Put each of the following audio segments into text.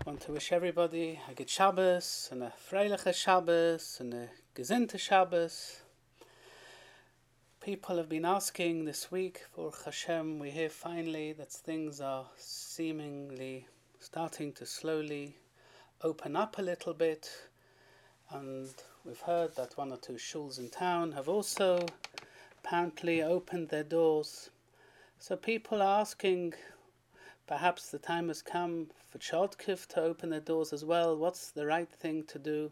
Want to wish everybody a good Shabbos and a Freiliche Shabbos and a Gesinnte Shabbos. People have been asking this week for Hashem. We hear finally that things are seemingly starting to slowly open up a little bit, and we've heard that one or two shuls in town have also apparently opened their doors. So people are asking, perhaps the time has come for Chodkiv to open their doors as well. What's the right thing to do?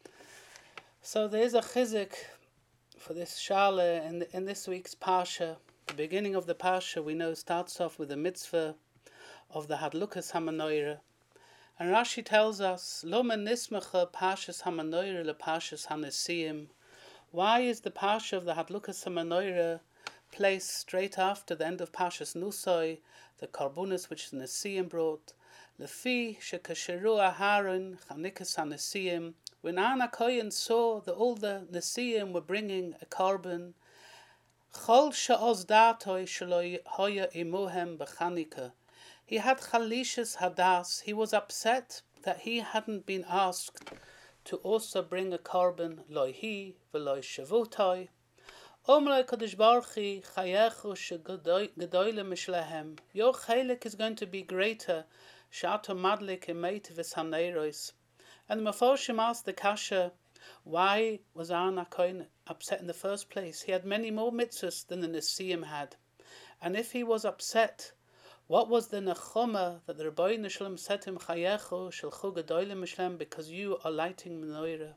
So there is a chizik for this Shale in this week's Parsha. The beginning of the Parsha, we know, starts off with the mitzvah of the Hadlukas HaMenorah. And Rashi tells us, Lo menismecha Parshas HaMenorah le Parshas HaNesiim. Why is the Parsha of the Hadlukas HaMenorah placed straight after the end of Parshas Nusoi, the Karbonis which the Nesiim brought? Lefi shekasheru Aharon Chanikas HaNesiim. When Anna Kohen saw that all the Nesiim were bringing a carbon, Chol she'oz datoi shelo hoya imuhem b'chanika. He had Chalishas Hadas. He was upset that he hadn't been asked to also bring a carbon, loy hi v'loy shavutoi. Omloi Kadosh Baruch Hu chayechu shegedoyle mishlehem. Your chalik is going to be greater. Shato madlik emeit v'saneiros. And the Mefarshim asked the Kasha, why was Aaron HaKohen upset in the first place? He had many more mitzvahs than the Nesiim had. And if he was upset, what was the nechoma that the Rebbeinu Shalom said to him, chayechu shelchu gedoyle mishlehem, because you are lighting menorah?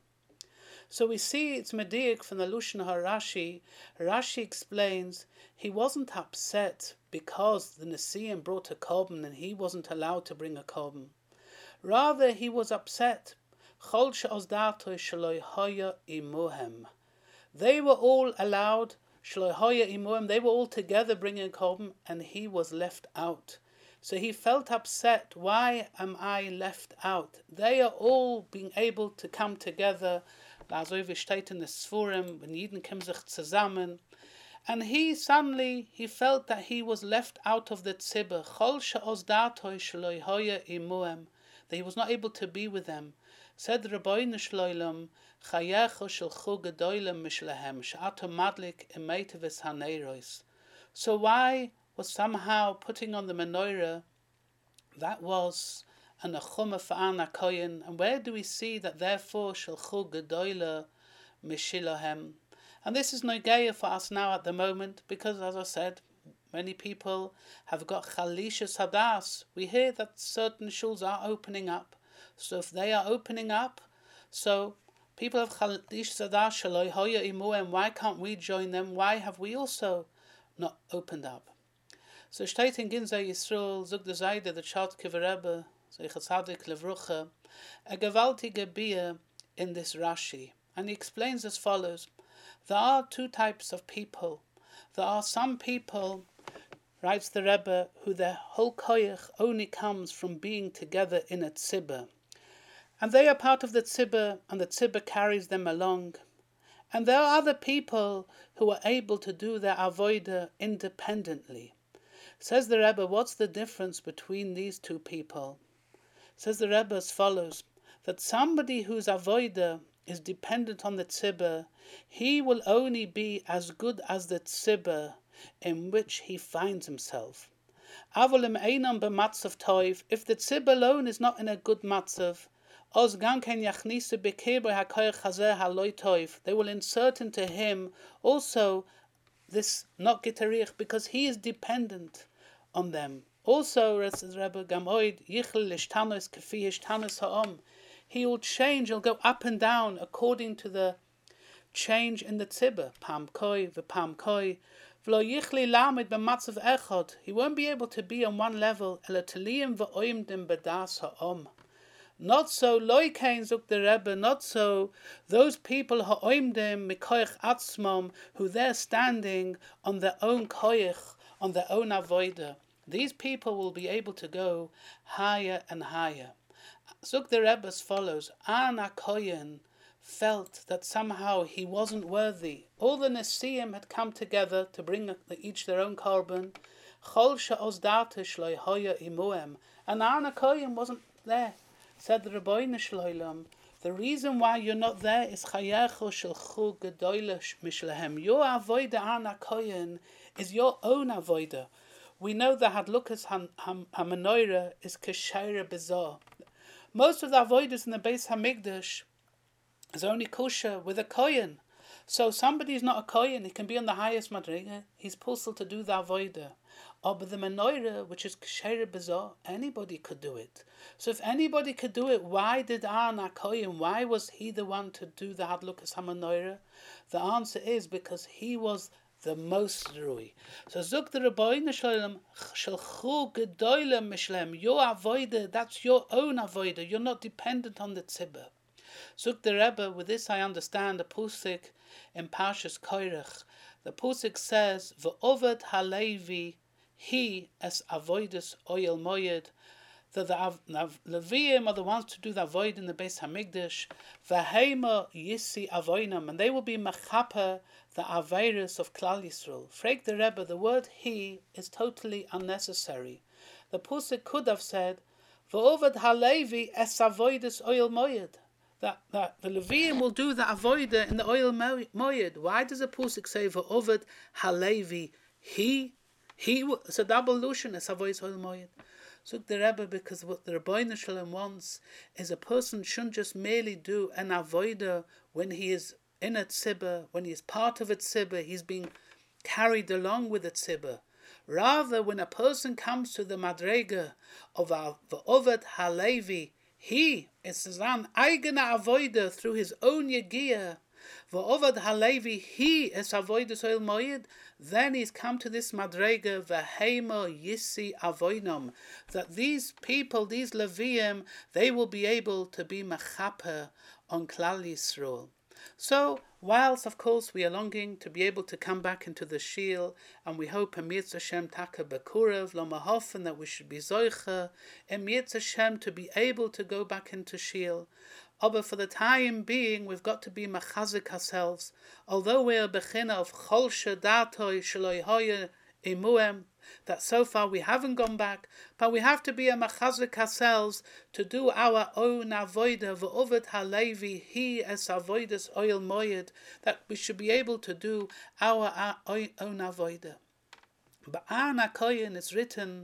So we see it's mediyik from the Lushan HaRashi. Rashi explains he wasn't upset because the Nesiim brought a korban and he wasn't allowed to bring a korban. Rather, he was upset. Chol she'oz datoi shelo hoya imuhem. They were all allowed, shelo hoya imuhem, they were all together bringing a korban and he was left out. So he felt upset. Why am I left out? They are all being able to come together. Also wie steht in the Sfurim, when Yidden kommen sich zusammen. And he suddenly, he felt that he was left out of the tzibur. Chol she'oz datoi shelo hoya imuhem. That he was not able to be with them. Said Rebbeinu Shloilem, chayechu shelchu gedoylem mishlehem, she'ato madlik emeit v'saneiros. So why was somehow putting on the menorah, that was an achumah for Aaron HaKohen, and where do we see that therefore shelchu gedoyle mishilahem? And this is nogeya for us now at the moment, because as I said, many people have got Chalishas Hadas. We hear that certain shuls are opening up. So if they are opening up, so people have Chalishas Hadas, Shaloi Hoya Imuem, why can't we join them? Why have we also not opened up? So steht in Ginzei Yisrael, zog de Zayde, the Chodkiv Rebbe, Zeichat Tzadik Levrucha, a gewaltige Bier in this Rashi. And he explains as follows. There are two types of people. There are some people, writes the Rebbe, who their whole koyach only comes from being together in a tzibur. And they are part of the tzibur, and the tzibur carries them along. And there are other people who are able to do their avodah independently. Says the Rebbe, what's the difference between these two people? Says the Rebbe as follows, that somebody whose avodah is dependent on the tzibur, he will only be as good as the tzibur in which he finds himself. Avolim einam b'matzav toiv, if the tzibur alone is not in a good matzav, oz ganken yachnise b'kebei hakoyach hazeh haloi toiv, they will insert into him also this not gitarich, because he is dependent on them. Also, says Rebbe Gamoid, yichl lishtanos kefi hishtanos ha'om, he will change, he'll go up and down according to the change in the tzibur. Pam koi v'pam koi. V'lo yichli lamed b'matzav echad. He won't be able to be on one level. Ela teliyim v'oimdim b'das ha'om. Not so, loy kain zuk the Rebbe, not so those people ha'oimdim mikoich atzmom, who they're standing on their own koich, on their own avodah. These people will be able to go higher and higher. Zuk the Rebbe as follows. Aaron HaKohen felt that somehow he wasn't worthy. All the Nesiim had come together to bring each their own carbon. Chol she'oz datei shelo hoya imuem. And Aaron HaKohen wasn't there. Said the Rebbeinu Shloim, the reason why you're not there is chayecho shelchu gedoylish mishlehem. Your avoida ana kohen is your own avoida. We know that Hadlukas HaMenorah is Kesheira Bizarre. Most of the avoiders in the Beis Hamikdash is only kosher with a kohen. So somebody who's not a kohen, he can be on the highest madriga, he's possible to do the avoida. Or but the menorah, which is Kesheira Bizarre, anybody could do it. So if anybody could do it, why did Aaron HaKohen, why was he the one to do the Hadlukas HaMenorah? The answer is because he was the most rui. So Zuk the Rebbeinu Shalom Shalchu Gedoyle Mishlem. Your avoida, that's your own avoida. You're not dependent on the tzibur. Zuk the Rebbe, with this I understand the Pusik in Parshas Koirach. The Pusik says, V'ovad Halevi he as avoidus oil moyed, that the Leviim are the ones to do the avoid in the Beis Hamikdash. V'heima yisi avoinam, and they will be mechaper the aveirus of Klal Yisrael. Frag the Rebbe, the word he is totally unnecessary. The Pusik could have said, V'ovad halevi es avoidus oil moyed. That the Leviim will do the avoida in the oil moyed. Why does the Pusik say V'ovad halevi he? It's a double illusion, it's avoidus oil moyed. So the Rebbe, because what the Rebbeinu Shalom wants is a person shouldn't just merely do an avoida when he is in a tzibah, when he is part of a tzibah, he's being carried along with the tzibah. Rather, when a person comes to the madrega of V'ovad Halevi, he is an eigene avoida through his own yegia. V'ovad Halevi, he is avoidus oil moyed. Then he's come to this madrega, v'heima yisi avoinam, that these people, these Leviim, they will be able to be mechaper on Klal Yisrael. So, whilst of course we are longing to be able to come back into the Shiel, and we hope Emirz Hashem Taka Bekurev, Lomahofen, that we should be Zoicha, Emirz Hashem to be able to go back into Shiel. But for the time being, we've got to be machazik ourselves. Although we are bechina of cholshe datoi shloi hoye imuem, that so far we haven't gone back, but we have to be a machazik ourselves to do our own avoida v'ovet halevi he es avoidas oil moyed, that we should be able to do our own avoida. But Ana Koyen is written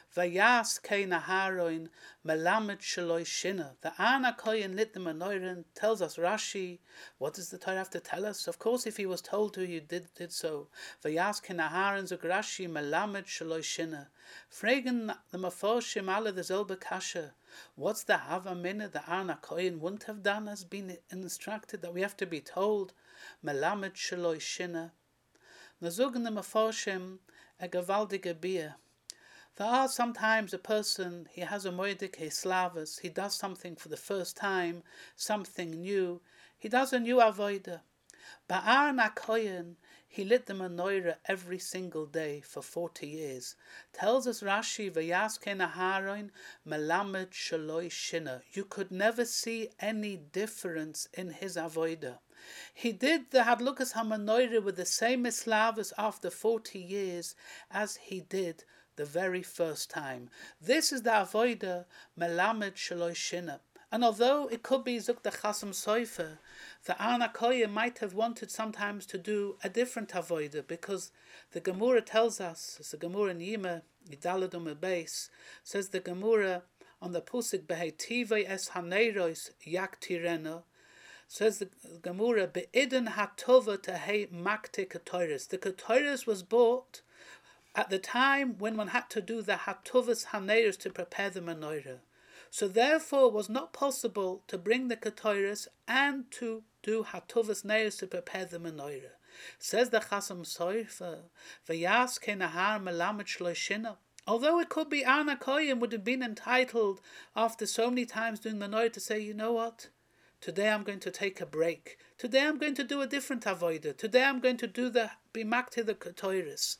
Vayas kein Aharon melamed sheloi shina. The Ana Koyen lit the menorah. Tells us Rashi. What does the Torah have to tell us? Of course, if he was told to, he did so. Vayas kein Aharon zog Rashi melamed sheloi shina. Fragen the Meforshim alle the Zelbe Kasha. What's the Hava Minna the Ana Koyen wouldn't have done as been instructed, that we have to be told melamed sheloi shina. Nazogen the Meforshim a gewaltige Bier. There are sometimes a person, he has a moedik, he slavas, he does something for the first time, something new, he does a new avoida. Ba'ar HaKoyen, he lit the menorah every single day for 40 years. Tells us Rashi, V'yasken Aharon melamed shaloi shina. You could never see any difference in his avoida. He did the Hadlukas HaMenorah with the same slavas after 40 years as he did the very first time. This is the avoida melamed shaloi shina. And although it could be Zuk the Chasam Sofer, the Ana Koya might have wanted sometimes to do a different avoida, because the Gemara tells us, it's the Gemara in Yima, Yidaladum Beis, says the Gemara on the Pusik Behetivei es Haneiros Yaktirena, says the Gemara, Be'idin hatova tehei makte ketoris. The ketoris was bought at the time when one had to do the hatovas haneiros to prepare the menorah. So therefore it was not possible to bring the ketoris and to do hatovas neiros to prepare the menorah. Says the Chasam Sofer, V'yas kenahar melamed shloshina. Although it could be Ana Koyim would have been entitled after so many times doing the menorah to say, you know what? Today I'm going to take a break. Today I'm going to do a different avodah. Today I'm going to do the bimakti the ketoris.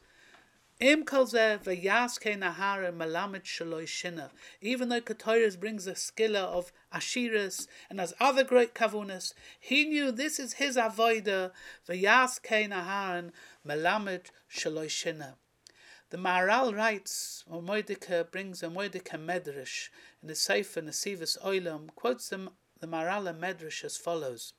Im kol zeh v'yas kein ahara melamed shaloi shina. Even though ketoris brings a skilla of ashiras and has other great kavunas, he knew this is his avodah. V'yas kein ahara melamed shaloi shina. The Maharal writes, or Moedeke brings a Moedeke Medrash in the Sefer Nesivos Olam, quotes the Maharal Medrash as follows.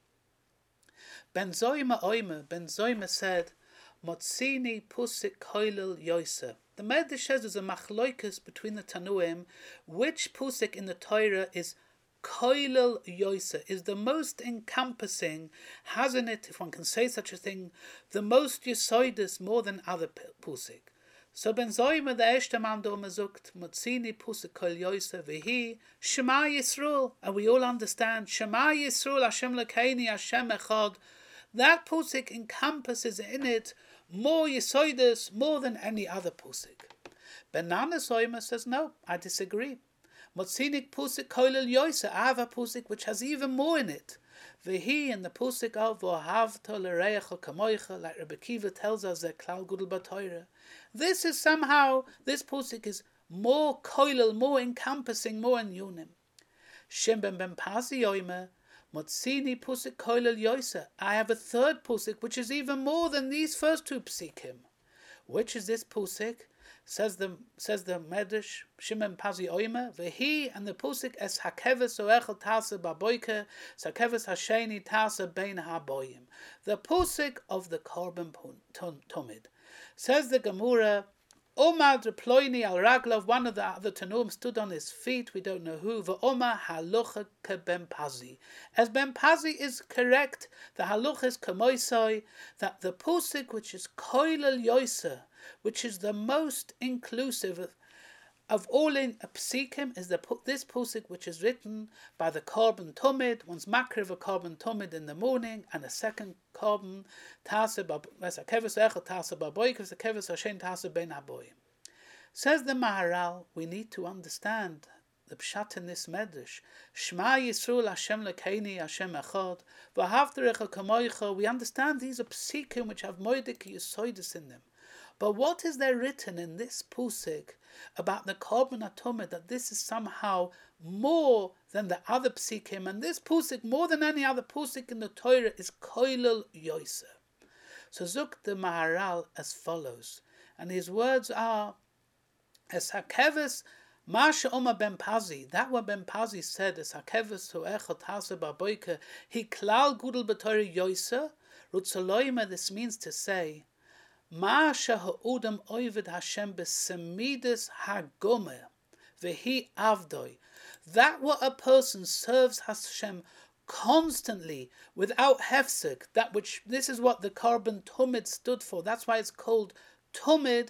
Ben Zoyma said, Motzini pusik koilel yoisa. The Medrash says there's a machloikus between the Tanuim, which pusik in the Torah is koilel yoisa, is the most encompassing, has in it, if one can say such a thing, the most yesoidus more than other pusik. So Ben Zoyma the erste man do mazukt, Motzini pusik koil yoisa, vehi, Shema Yisrael, and we all understand, Shema Yisrael, Hashem Lekeini, Hashem Echad. That pusik encompasses in it more Yesoidus, more than any other pusik. Ben Nana Soima says, no, I disagree. Motzinik pusik koilel yoisa, I have a pusik which has even more in it. Vehi in the pusik of Vohavta l'reicha kamoicha, like Rebbe Kiva tells us that Klal Gudel B'Torah. This is somehow, this pusik is more koilel, more encompassing, more in unim. Shem ben Pazi Yoima, Motzini pusik koilel yoisa. I have a third pusik which is even more than these first two psikim. Which is this pusik? Says the Medrash Shimon Pazi Oima, vehi, and the pusik es hakeves oechel tasa baboike, sakeves hasheni tasa bein haboyim. The pusik of the korban tumid. Says the Gemara, Omar deployni al raglav, one of the other Tanum stood on his feet, we don't know who, Omar halucha ke Ben Pazi. As Ben Pazi is correct, the halucha is kamoisai, that the pusik which is koilel yoisa, which is the most inclusive of all in psikim, is this pusik which is written by the korban tumid, one's makriv a korban tumid in the morning, and a second korban tasa baboik, kevis hashen tasa ben haboyim. Says the Maharal, we need to understand the pshat in this medrash. Shema Yisrael Hashem Lekeini Hashem Echad v'havterecha kamoicha. We understand these are psikim which have moedik yisoidus in them. But what is there written in this pusik about the korban atumid, that this is somehow more than the other psikim, and this pusik, more than any other pusik in the Torah, is koilel yoisa. So zuk the Maharal as follows, and his words are, as hakeves Masha Oma Ben Pazi, that what Ben Pazi said, as hakeves hu echot hasa baboike, he klal gudel b'Torah yoisa, rutzaloima, this means to say, Masha ha'udam oived Hashem b'semidus hagome v'hi avdoi. That what a person serves Hashem constantly, without hefsek, that which, this is what the korban tumid stood for. That's why it's called tumid.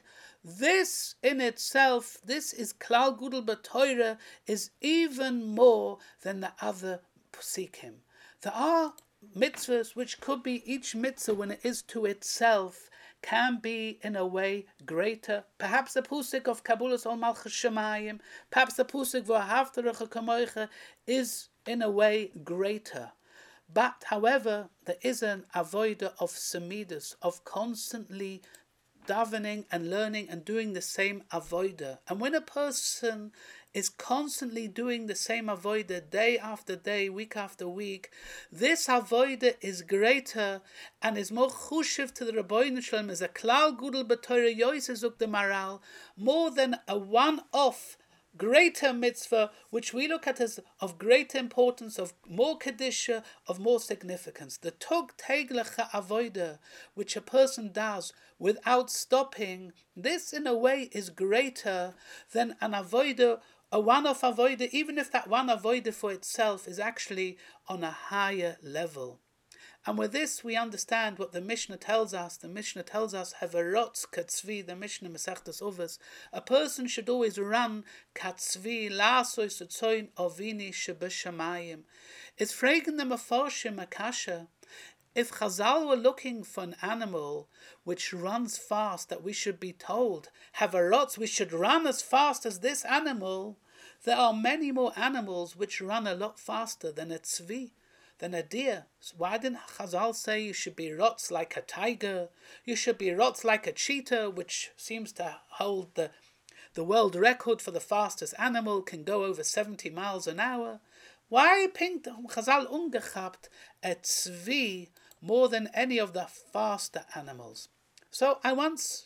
This in itself, this is klal gudel b'Torah, is even more than the other psikim. There are mitzvahs which could be, each mitzvah when it is to itself can be in a way greater. Perhaps the pusik of Kabulas Ol Malchus Shemayim, perhaps the pusik V'ahavterecha kamoicha is in a way greater. But however, there is an avoida of semidus, of constantly davening and learning and doing the same avoida. And when a person is constantly doing the same avoida day after day, week after week, this avoida is greater and is more chushiv to the Rabbeinu Shalom, as a klal gudel b'Torah yoisa zuk the Maharal, more than a one-off greater mitzvah, which we look at as of greater importance, of more kedusha, of more significance. The tug teglecha avoida, which a person does without stopping, this in a way is greater than an avoida, a one-off avoida, even if that one avoida for itself is actually on a higher level. And with this we understand what the Mishnah tells us. The Mishnah tells us, Haverotz katzvi, the Mishnah Masechtas Uvas, a person should always run katzvi, la'asos etzoin ovini shebeshamayim. It's fragen the Mefarshim akasha. If Chazal were looking for an animal which runs fast, that we should be told, Haverotz, we should run as fast as this animal, there are many more animals which run a lot faster than a tzvi, than a deer. So why didn't Chazal say you should be rotz like a tiger? You should be rotz like a cheetah, which seems to hold the world record for the fastest animal, can go over 70 miles an hour. Why pinkt Chazal ungechabt a tzvi more than any of the faster animals? So I once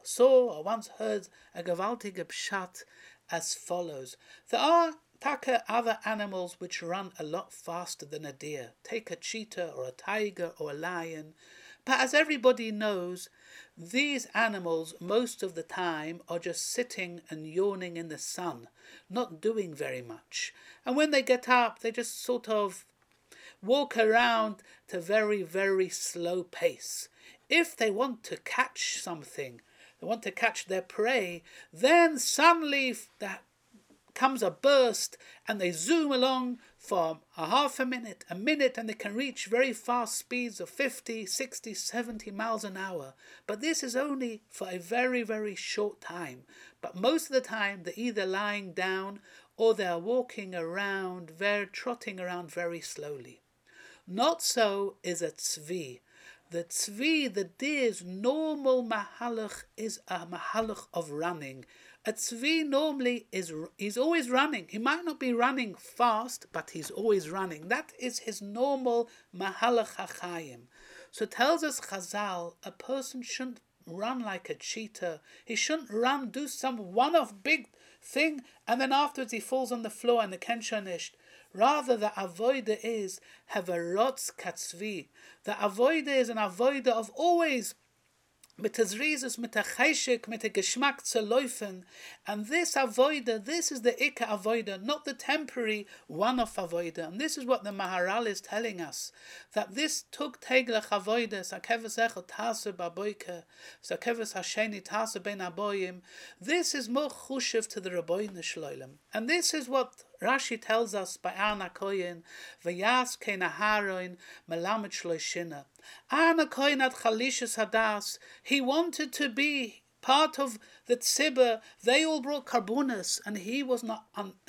saw or once heard a gewaltige Pshat as follows. There are other animals which run a lot faster than a deer. Take a cheetah or a tiger or a lion. But as everybody knows, these animals most of the time are just sitting and yawning in the sun, not doing very much. And when they get up, they just sort of walk around at a very, very slow pace. If they want to catch something, they want to catch their prey, then suddenly that comes a burst and they zoom along for a half a minute, and they can reach very fast speeds of 50, 60, 70 miles an hour. But this is only for a very, very short time. But most of the time they're either lying down or they're walking around, trotting around very slowly. Not so is a tzvi. The tzvi, the deer's normal mahalach is a mahalach of running. A tzvi normally he's always running. He might not be running fast, but he's always running. That is his normal mahalach hachayim. So it tells us Chazal, a person shouldn't run like a cheetah. He shouldn't do some one-off big thing, and then afterwards he falls on the floor and the kenshanisht. Rather, the avoida is havarotz katzvi. The avoida is an avoida of always mit der Zrizus, mit der Cheshik, mit der Geschmack zu laufen. And this avoida, this is the Ika avoida, not the temporary one-off avoida. And this is what the Maharal is telling us, that this tuk teglech avoida, sakeves echel tase baboike, sakeves hasheni tase ben aboyim, this is more chushev to the Rabbeinu Shloilem. And this is what Rashi tells us by Arna Koyin, Vayas Kenaharoin, Melamed Shloishina. Arna Koyin had Chalishas Hadas. He wanted to be part of the tzibur. They all brought karbonas, and he was not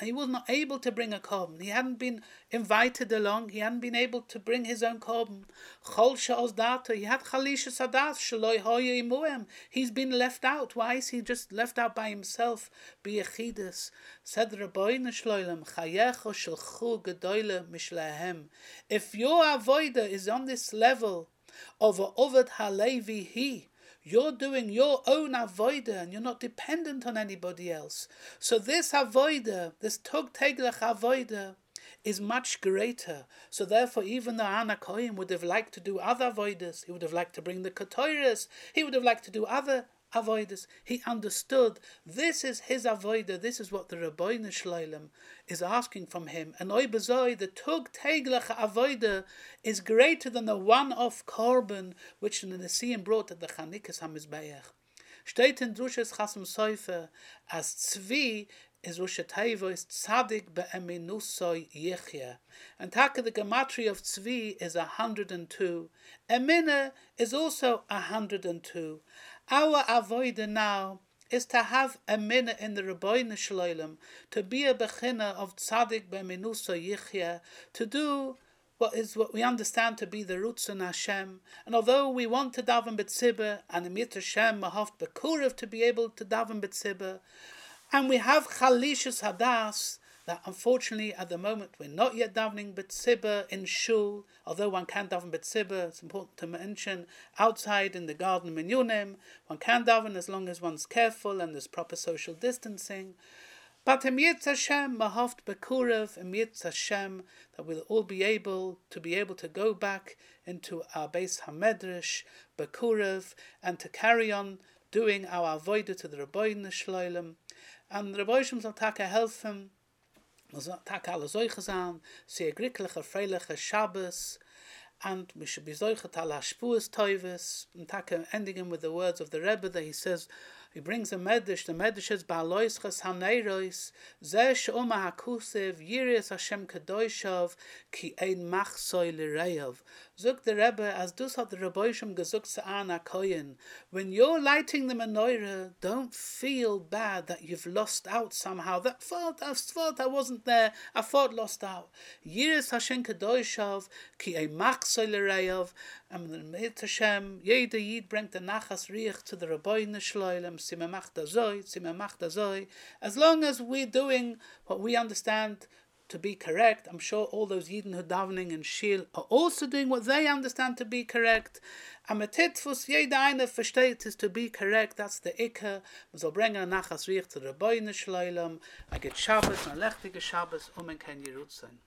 able to bring a korban. He hadn't been invited along. He hadn't been able to bring his own korban. Chol she'oz data. He had Chalishas Hadas. Shaloi hoye imuem. He's been left out. Why is he just left out by himself? B'yechidus. Said Rabbeinu Shloilem, Chayecho shelchu gedoyle mishlehem. If your avoida is on this level of a Oved Halevi he, you're doing your own avoida and you're not dependent on anybody else. So this avoida, this tug teglech avoida, is much greater. So therefore, even the Arna Kohen would have liked to do other avoidas. He would have liked to bring the Ketoras. He would have liked to do other avoidas. He understood this is his avoida. This is what the Rabbeinu Shloilem is asking from him. And oi bezoi, the tug teglech avoida is greater than the one-off korban which the Nesiim brought at the Chanikas HaMizbeach. Steht in Drushes Chasam Sofer as tzvi is Rosh Teivo is tzadik be'eminusoi yichya. And taka, the gematria of tzvi is 102. Emina is also 102. Our avoida now is to have a minute in the Rabbeinu Shloilem, to be a bechina of tzadik be'eminusoi yichya, to do what we understand to be the Rutzon Hashem. And although we want to daven b'tzibur, and Emit Hashem mahaft b'kurev to be able to daven b'tzibur, and we have Chalishas Hadas, that unfortunately at the moment we're not yet davening b'tzibur in shul, although one can daven b'tzibur, it's important to mention, outside in the garden minyunim, one can daven as long as one's careful and there's proper social distancing. But Em Yitz Hashem mahaft b'kurev, Em Yitz Hashem, that we'll all be able to go back into our Beis HaMedrash, b'kurev, and to carry on doing our avodah to the Rabbeinu Shloilem. And the Rabbeinu shall taka helfen, will taka alle Zoiches an, sehr glückliche, freiliche Shabbos, and we should be Zoichet al Hashpuas Toives, and taka ending with the words of the Rebbe that he says, he brings a medrash. The medrash is Ba'aloisches Haneiros, Zeh she'oma hakusev, Yiris Hashem Kedoshov, Ki ein machsoi l'reiov. Zog the Rebbe, as dus hat the Rebbeinu gezugt zu Arna Kohen, when you're lighting the menorah, don't feel bad that you've lost out somehow. I thought I wasn't there, I thought lost out. Yiris Hashem Kedoshov, Ki ein machsoi l'reiov. And mit Hashem, jeder Yid bringt the nachas riech to the Rabbeinu Shloilem, as long as we're doing what we understand to be correct. I'm sure all those Yidden who davening in Shil are also doing what they understand to be correct. And was jeder eine versteht is to be correct. That's the Iker. Man soll bringen Nachas Riech zu Rabbeinu Shleilam. I get Shabbos, ein lechtige Shabbos, man kann Jerut sein.